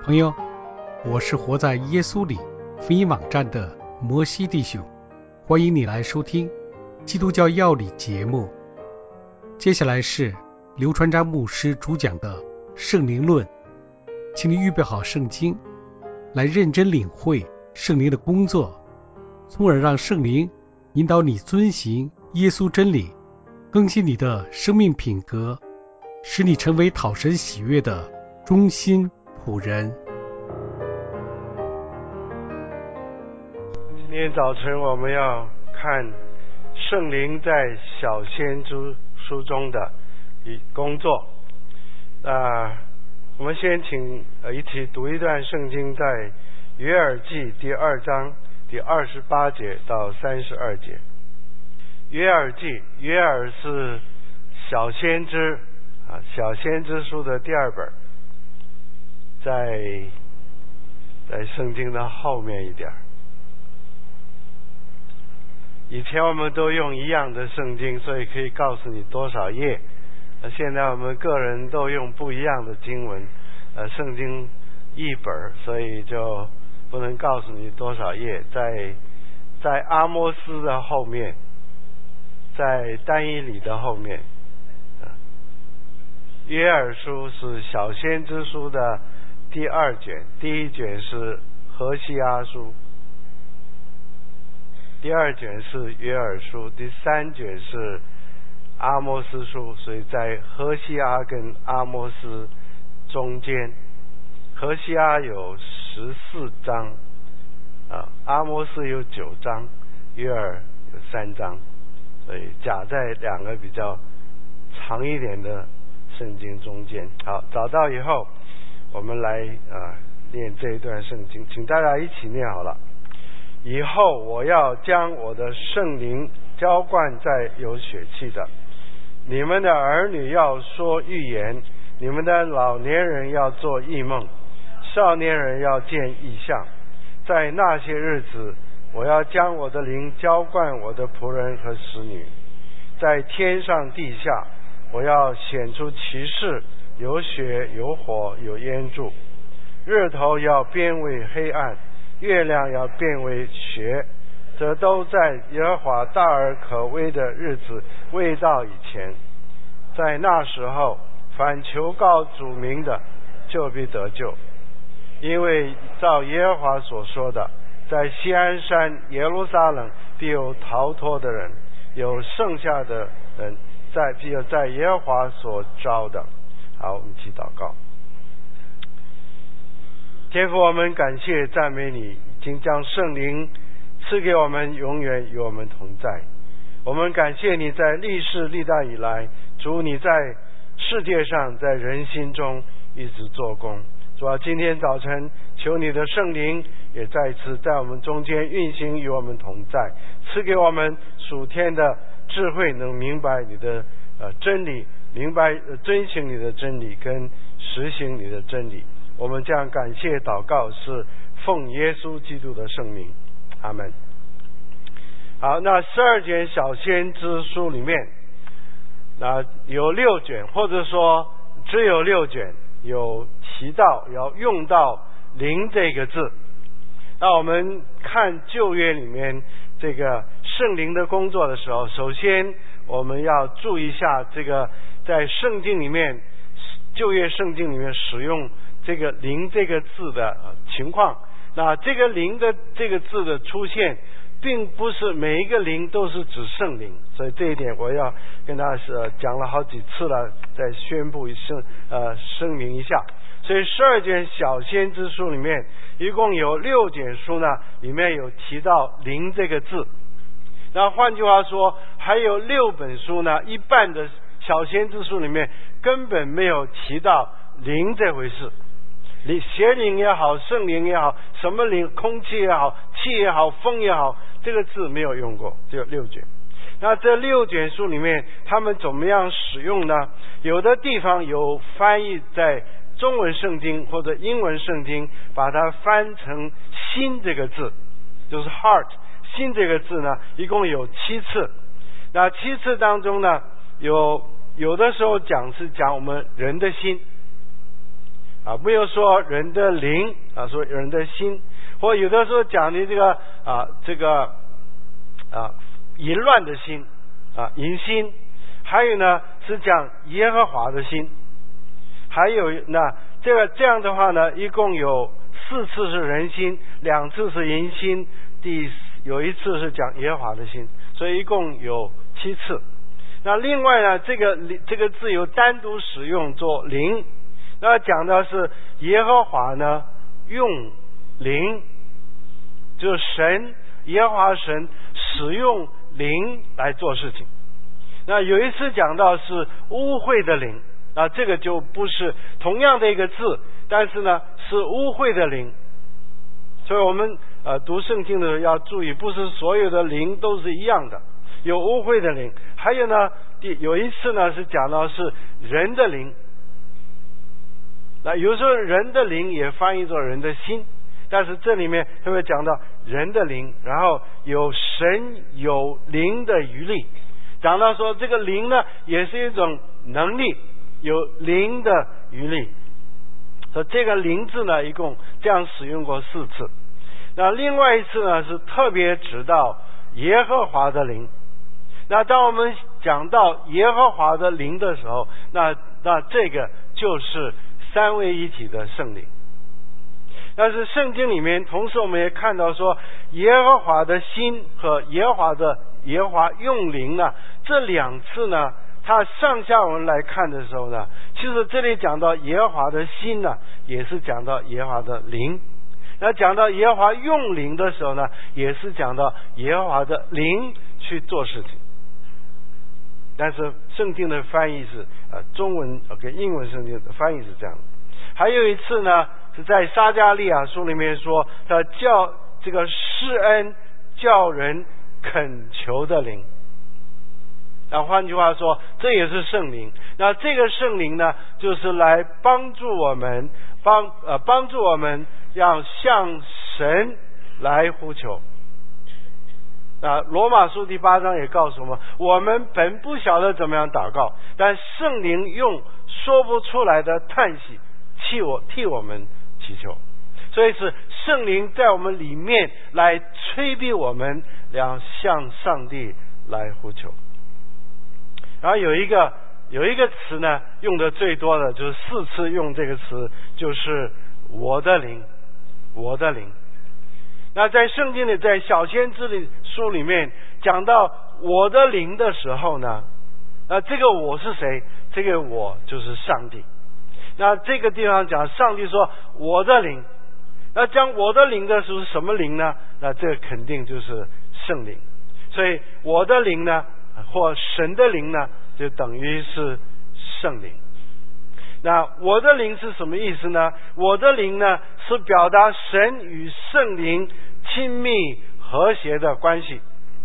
朋友，我是活在耶稣里福音网站的摩西弟兄，欢迎你来收听基督教要理节目。接下来是刘传章牧师主讲的圣灵论，请你预备好圣经，来认真领会圣灵的工作，从而让圣灵引导你遵行耶稣真理，更新你的生命品格，使你成为讨神喜悦的忠心仆人。 今天早晨我们要看圣灵在小先知书中的工作。我们先请一起读一段圣经，在约珥记第2章第28节到32节。约珥记，约珥是小先知小先知书的第2本，在圣经的后面一点。以前我们都用一样的圣经，所以可以告诉你多少页。现在我们个人都用不一样的经文，圣经一本，所以就不能告诉你多少页。在阿摩斯的后面，在但以理的后面。约珥书是小先知书的第2卷，第1卷是何西阿书，第2卷是约珥书，第3卷是阿摩斯书，所以在何西阿跟阿摩斯中间。何西阿有14章，阿摩斯有9章，约珥有3章，所以夹在2个比较长一点的圣经中间。好，找到以后我们来念这一段圣经，请大家一起念好了。以后我要将我的圣灵浇灌在有血气的，你们的儿女要说预言，你们的老年人要做异梦，少年人要见异象。在那些日子，我要将我的灵浇灌我的仆人和使女，在天上地下，我要显出奇事，有血有火有烟柱，日头要变为黑暗，月亮要变为血，这都在耶和华大而可畏的日子未到以前。在那时候，凡求告主名的，就必得救。因为照耶和华所说的，在锡安山耶路撒冷必有逃脱的人，有剩下的人，必有在耶和华所招的。好，我们一起祷告。天父，我们感谢赞美你，已经将圣灵赐给我们，永远与我们同在。我们感谢你在历世历代以来，主你在世界上，在人心中一直做工。主啊，今天早晨求你的圣灵也再一次在我们中间运行，与我们同在，赐给我们属天的智慧，能明白你的真理，明白遵行你的真理跟实行你的真理。我们这样感谢祷告，是奉耶稣基督的圣名，阿们。好，那12卷小先知书里面，那有6卷，或者说只有6卷有提到要用到灵这个字。那我们看旧约里面这个圣灵的工作的时候，首先我们要注意一下这个在圣经里面，旧约圣经里面使用这个灵这个字的情况。那这个灵的这个字的出现，并不是每一个灵都是指圣灵，所以这一点我要跟大家讲了好几次了，再宣布声明一下。所以12卷小先知书里面一共有6卷书呢，里面有提到灵这个字。那换句话说，还有6本书呢，一半的小先知书里面根本没有提到灵这回事。邪灵也好，圣灵也好，什么灵，空气也好，气也好，风也好，这个字没有用过，只有6卷。那这6卷书里面他们怎么样使用呢？有的地方有翻译在中文圣经或者英文圣经，把它翻成心这个字，就是 heart， 心这个字呢一共有7次。那7次当中呢，有的时候讲我们人的心， 没有说人的灵说人的心，或有的时候讲的这个淫乱的心淫心，还有呢是讲耶和华的心，还有这样的话呢，一共有4次是人心，2次是淫心，有1次是讲耶和华的心，所以一共有7次。那另外呢，这个字有单独使用做灵，那讲的是耶和华呢用灵，就是耶和华神使用灵来做事情。那有一次讲到是污秽的灵，这个就不是同样的一个字，但是呢是污秽的灵。所以我们读圣经的时候要注意，不是所有的灵都是一样的，有污秽的灵。还有呢，有一次呢是讲到是人的灵，那有时候人的灵也翻译作人的心，但是这里面特别讲到人的灵，然后有神有灵的余力，讲到说这个灵呢也是一种能力，有灵的余力。所以这个灵字呢一共这样使用过4次。那另外一次呢是特别指到耶和华的灵。那当我们讲到耶和华的灵的时候，那这个就是3位一体的圣灵。但是圣经里面同时我们也看到说，耶和华的心和耶和华用灵呢，这2次呢它上下文来看的时候呢，其实这里讲到耶和华的心呢，也是讲到耶和华的灵。那讲到耶和华用灵的时候呢，也是讲到耶和华的灵去做事情。但是圣经的翻译是中文跟英文圣经的翻译是这样的。还有一次呢是在撒迦利亚书里面说，他叫这个施恩叫人恳求的灵。那换句话说，这也是圣灵。那这个圣灵呢，就是来帮助我们要向神来呼求。罗马书第8章也告诉我们本不晓得怎么样祷告，但圣灵用说不出来的叹息替我们祈求。所以是圣灵在我们里面来催逼我们要向上帝来呼求。然后有一个词呢用的最多的，就是4次用这个词，就是我的灵，我的灵。那在圣经里，在小先知书里面讲到我的灵的时候呢，那这个我是谁？这个我就是上帝。那这个地方讲上帝说我的灵，那讲我的灵的时候是什么灵呢？那这个肯定就是圣灵。所以我的灵呢，或神的灵呢，就等于是圣灵。那我的灵是什么意思呢？我的灵呢，是表达神与圣灵亲密和谐的关系。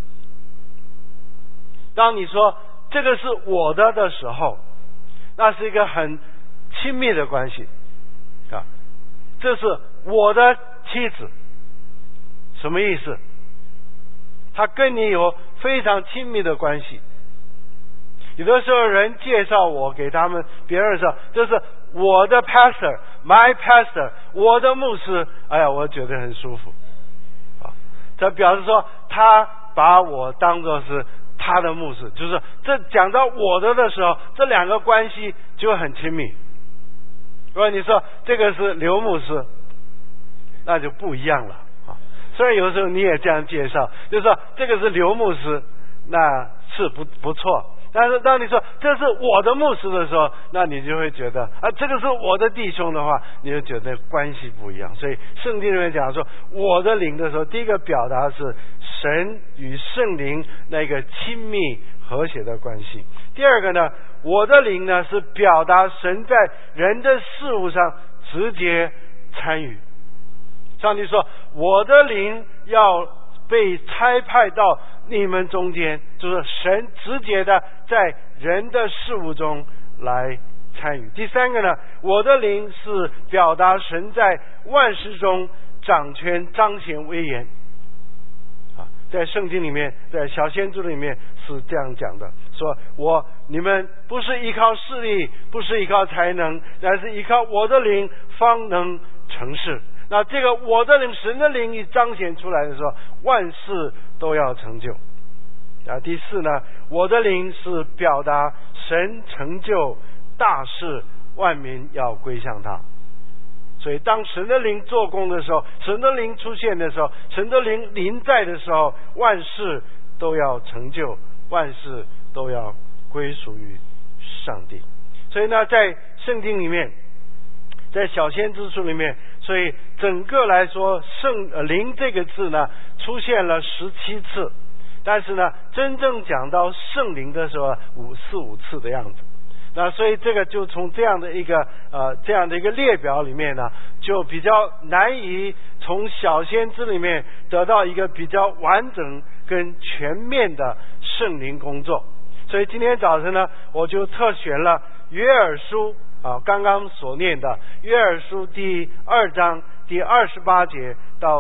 当你说这个是我的时候，那是一个很亲密的关系这是我的妻子，什么意思？他跟你有非常亲密的关系。有的时候人介绍我给别人说，这是我的 pastor my pastor， 我的牧师，哎呀，我觉得很舒服这表示说他把我当作是他的牧师，就是这讲到我的时候，这2个关系就很亲密。如果你说这个是刘牧师，那就不一样了虽然有时候你也这样介绍，就是说这个是刘牧师，那是不错。但是当你说这是我的牧师的时候，那你就会觉得这个是我的弟兄的话，你就觉得关系不一样。所以圣经里面讲说我的灵的时候，第一个表达是神与圣灵那个亲密和谐的关系。第二个呢，我的灵呢是表达神在人的事物上直接参与。上帝说我的灵要被差派到你们中间，就是神直接的在人的事物中来参与。第三个呢，我的灵是表达神在万事中掌权彰显威严在圣经里面，在小先知里面是这样讲的，说你们不是依靠势力，不是依靠才能，乃是依靠我的灵方能成事。那这个我的灵，神的灵一彰显出来的时候，万事都要成就。第四呢，我的灵是表达神成就大事，万民要归向他。所以当神的灵做工的时候，神的灵出现的时候，神的灵临在的时候，万事都要成就，万事都要归属于上帝。所以呢，在圣经里面，在小先知书里面，所以整个来说灵这个字呢出现了17次，但是呢真正讲到圣灵的时候5次的样子。那所以这个就从这样的一个列表里面呢，就比较难以从小先知里面得到一个比较完整跟全面的圣灵工作。所以今天早晨呢，我就特选了约珥书刚刚所念的约珥书第2章第28节到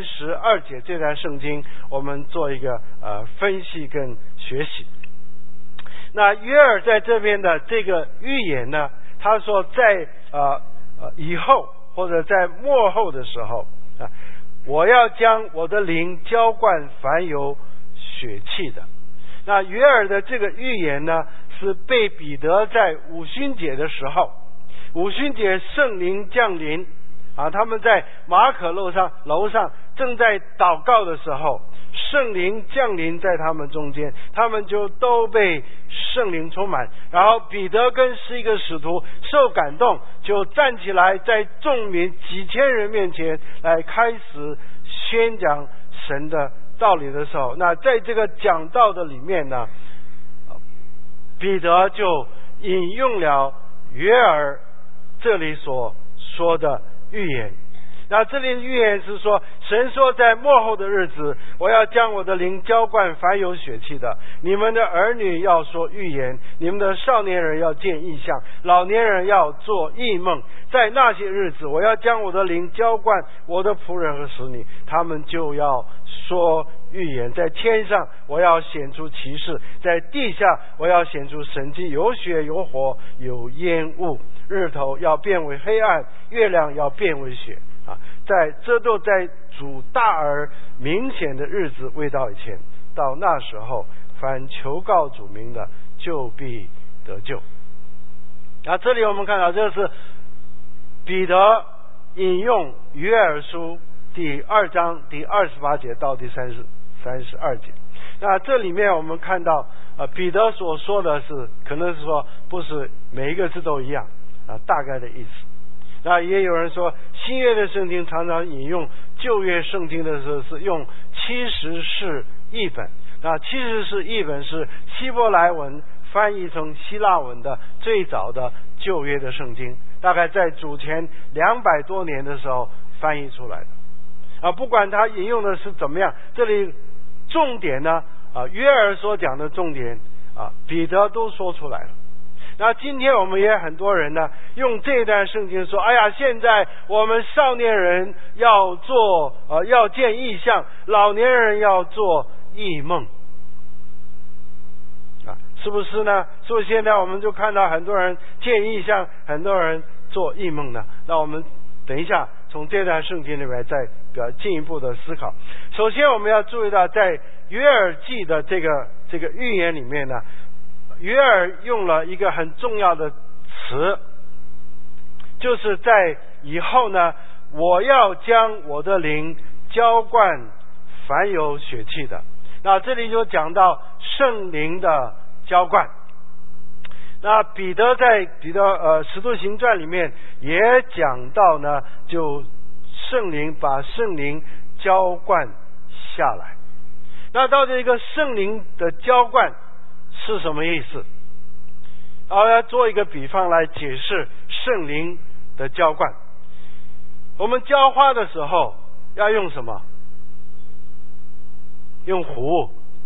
32节这段圣经，我们做一个分析跟学习。那约珥在这边的这个预言呢，他说在以后或者在末后的时候我要将我的灵浇灌凡有血气的。那约珥的这个预言呢，是被彼得在五旬节的时候，五旬节圣灵降临他们在马可楼上正在祷告的时候，圣灵降临在他们中间，他们就都被圣灵充满。然后彼得跟11个使徒受感动，就站起来在众民几千人面前来开始宣讲神的道理的时候，那在这个讲道的里面呢，彼得就引用了约珥这里所说的预言。那这里的预言是说，神说在末后的日子，我要将我的灵浇灌凡有血气的，你们的儿女要说预言，你们的少年人要见异象，老年人要做异梦。在那些日子，我要将我的灵浇灌我的仆人和使女，他们就要说预言。在天上我要显出奇事，在地下我要显出神迹，有血有火有烟雾，日头要变为黑暗，月亮要变为血这都在主大而明显的日子未到以前，到那时候凡求告主名的就必得救。这里我们看到，这是彼得引用约珥书第2章第28节到第32节。那这里面我们看到彼得所说的是，可能是说不是每一个字都一样大概的意思。那也有人说，新约的圣经常常引用旧约圣经的时候是用70士译本。那70士译本是希伯来文翻译成希腊文的最早的旧约的圣经，大概在主前200多年的时候翻译出来的不管他引用的是怎么样，这里重点呢约珥所讲的重点彼得都说出来了。那今天我们也很多人呢，用这段圣经说，哎呀，现在我们少年人要做要见异象，老年人要做异梦是不是呢？是不是现在我们就看到很多人见异象，很多人做异梦呢？那我们等一下从这段圣经里面再进一步的思考。首先我们要注意到，在约珥记的这个预言里面呢，约珥用了一个很重要的词，就是在以后呢，我要将我的灵浇灌凡有血气的。那这里就讲到圣灵的浇灌。那彼得在使徒行传里面也讲到呢，就把圣灵浇灌下来。那到底一个圣灵的浇灌是什么意思？要做一个比方来解释圣灵的浇灌。我们浇花的时候要用什么？用壶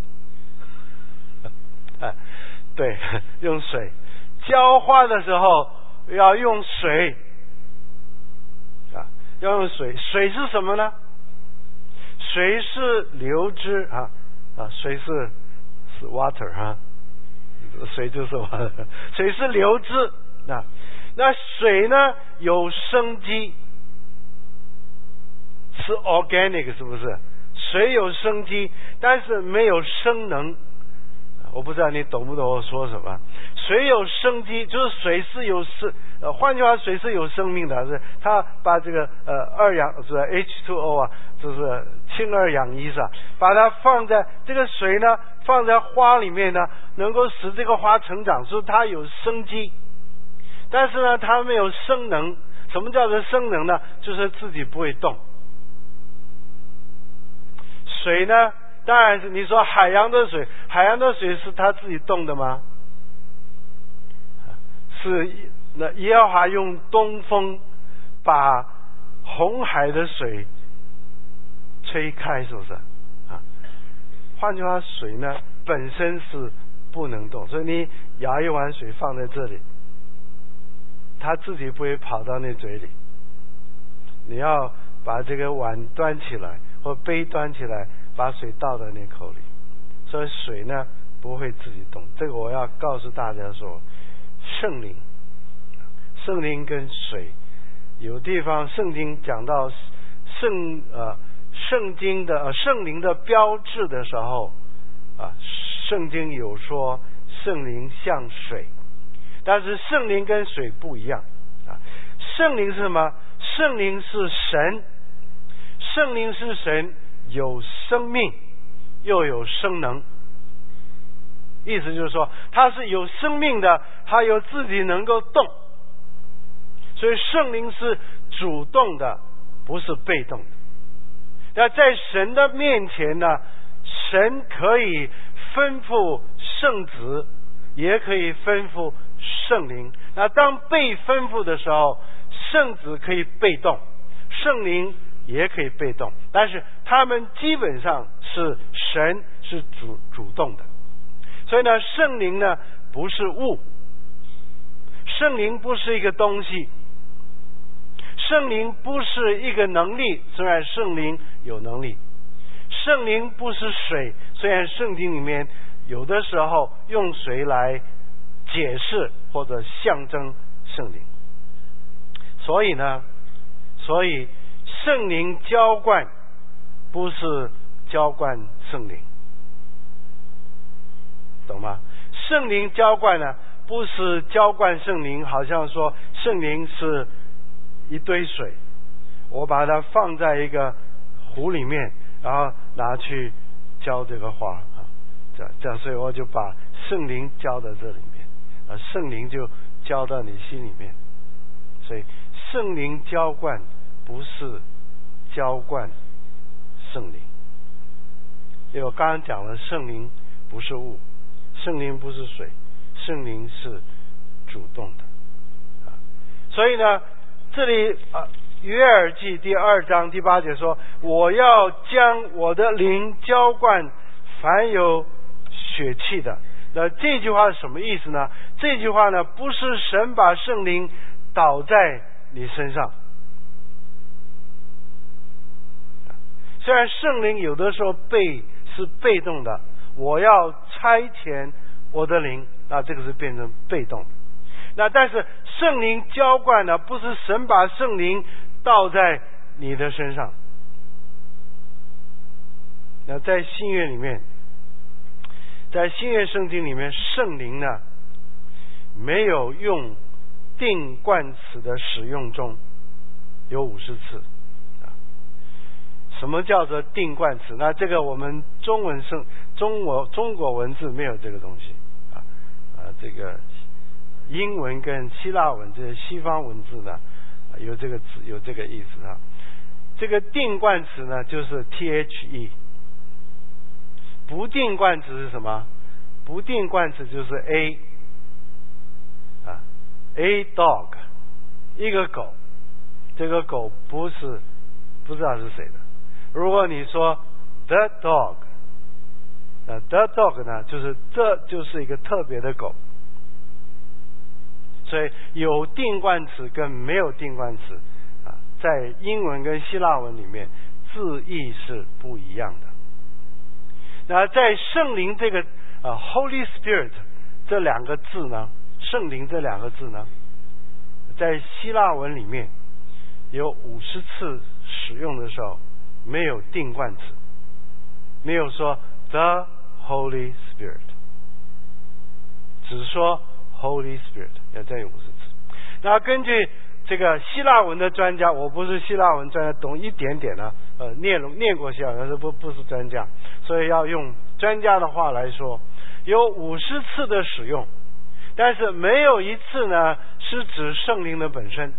对，用水。浇花的时候要用水要用水。水是什么呢？ 水是流之啊，水是 water 啊，水就是 water， 水是流之啊。那水呢有生机，是 organic 是不是？水有生机，但是没有生能。我不知道你懂不懂我说什么？水有生机，就是水是有换句话，水是有生命的，是它把这个二氧是 H2O 啊，就是氢二氧一噻，把它放在这个水呢，放在花里面呢，能够使这个花成长，所以它有生机。但是呢，它没有生能。什么叫做生能呢？就是自己不会动。水呢，当然是你说海洋的水，海洋的水是它自己动的吗？是那耶和华用东风把红海的水吹开，是不是啊？换句话，水呢本身是不能动，所以你舀一碗水放在这里，它自己不会跑到那嘴里。你要把这个碗端起来或杯端起来，把水倒到那口里，所以水呢不会自己动。这个我要告诉大家说，圣灵跟水有地方圣经讲到圣经的圣灵的标志的时候圣经有说圣灵像水，但是圣灵跟水不一样圣灵是什么？圣灵是神，圣灵是神，有生命又有生能。意思就是说它是有生命的，它有自己能够动，所以圣灵是主动的，不是被动的。那在神的面前呢，神可以吩咐圣子，也可以吩咐圣灵。那当被吩咐的时候，圣子可以被动，圣灵也可以被动，但是他们基本上是神是主动的。所以呢，圣灵呢不是物，圣灵不是一个东西，圣灵不是一个能力，虽然圣灵有能力。圣灵不是水，虽然圣经里面有的时候用水来解释或者象征圣灵。所以圣灵浇灌不是浇灌圣灵，懂吗？圣灵浇灌呢，不是浇灌圣灵，好像说圣灵是一堆水，我把它放在一个壶里面，然后拿去浇这个花这样，所以我就把圣灵浇到这里面，圣灵就浇到你心里面。所以圣灵浇灌不是浇灌圣灵，因为我刚刚讲了，圣灵不是物，圣灵不是水，圣灵是主动的所以呢，这里约珥记第2章第8节说，我要将我的灵浇灌凡有血气的。那这句话是什么意思呢？这句话呢，不是神把圣灵倒在你身上。虽然圣灵有的时候是被动的，我要差遣我的灵，那这个是变成被动的。那但是圣灵浇灌呢，不是神把圣灵倒在你的身上。那在新约里面，在新约圣经里面，圣灵呢没有用定冠词的使用中有50次。什么叫做定冠词？那这个我们中国文字没有这个东西这个英文跟希腊文这些西方文字呢有这个字，有这个意思这个定冠词呢就是 the， 不定冠词是什么？不定冠词就是 a dog， 一个狗，这个狗不知道是谁的。如果你说 the dog， the dog 呢这就是一个特别的狗。所以有定冠词跟没有定冠词在英文跟希腊文里面字义是不一样的。那在圣灵这个Holy Spirit 这两个字呢，圣灵这两个字呢，在希腊文里面有50次使用的时候没有定冠词，没有说 The Holy Spirit， 只说 Holy Spirit， 要再有50次。那根据这个希腊文的专家，我不是希腊文专家，懂一点点呢，念过希腊文，但是不是专家，所以要用专家的话来说，有50次的使用，但是没有一次呢是指圣灵的本身。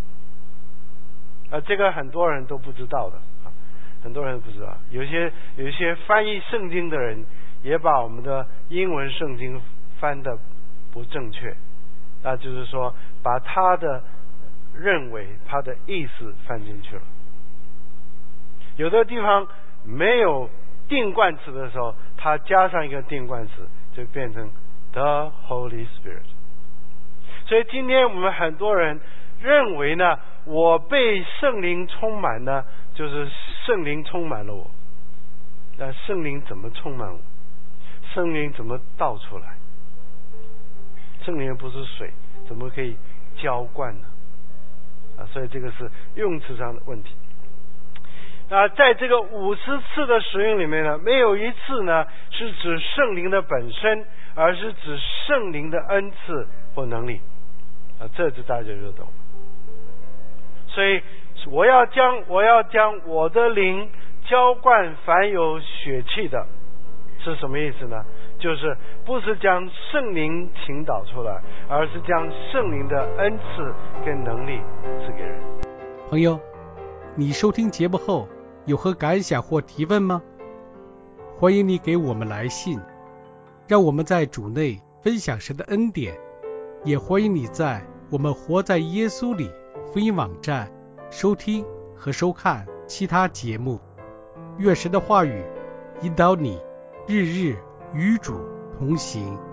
这个很多人都不知道的，很多人不知道。有一些翻译圣经的人也把我们的英文圣经翻得不正确，那就是说把他的认为他的意思翻进去了。有的地方没有定冠词的时候，他加上一个定冠词，就变成 The Holy Spirit。 所以今天我们很多人认为呢，我被圣灵充满呢，就是圣灵充满了我。那圣灵怎么充满我？圣灵怎么倒出来？圣灵不是水，怎么可以浇灌呢？所以这个是用词上的问题。那在这个50次的使用里面呢，没有一次呢是指圣灵的本身，而是指圣灵的恩赐或能力。这就大家就懂了。所以我要将我的灵浇灌凡有血气的，是什么意思呢？就是不是将圣灵倾倒出来，而是将圣灵的恩赐跟能力赐给人。 朋友，你收听节目后有何感想或提问吗？欢迎你给我们来信，让我们在主内分享神的恩典。也欢迎你在我们活在耶稣里福音网站收听和收看其他节目。愿神的话语引导你日日与主同行。